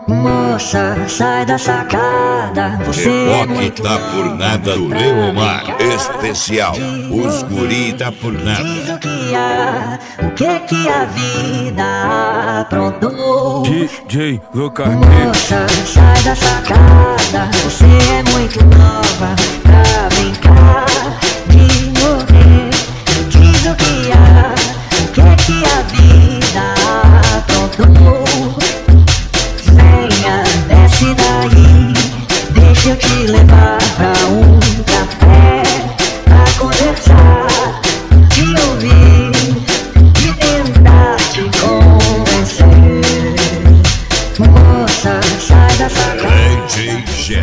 Moça, sai da sacada, você é muito tá por nada do Leomar especial. Os guri tá por nada. Diz o que a vida aprontou. DJ Lucas. Moça, sai da sacada, você é muito nova pra brincar de morrer. Diz o que a vida aprontou. Venha, desce daí, deixa eu te levar pra um café, pra conversar, te ouvir e tentar te convencer. Moça, sai da sacada. DJ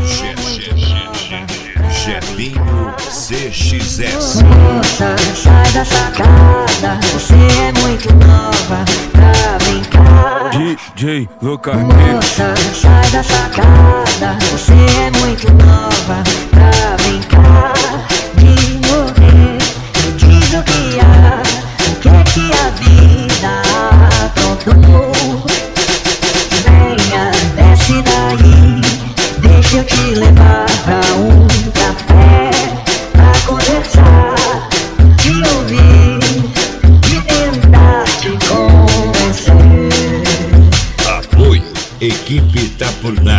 Jefinho CXS. Moça, sai da sacada, você é muito nova pra brincar. DJ Lucas. Moça, sai da sacada, você é muito nova pra brincar de morrer. Diz o que a vida aprontou. Venha, desce daí, deixa eu te levar pra um café, pra conversar, te ouvir e tentar te convencer. Apoio, equipe tá por nada.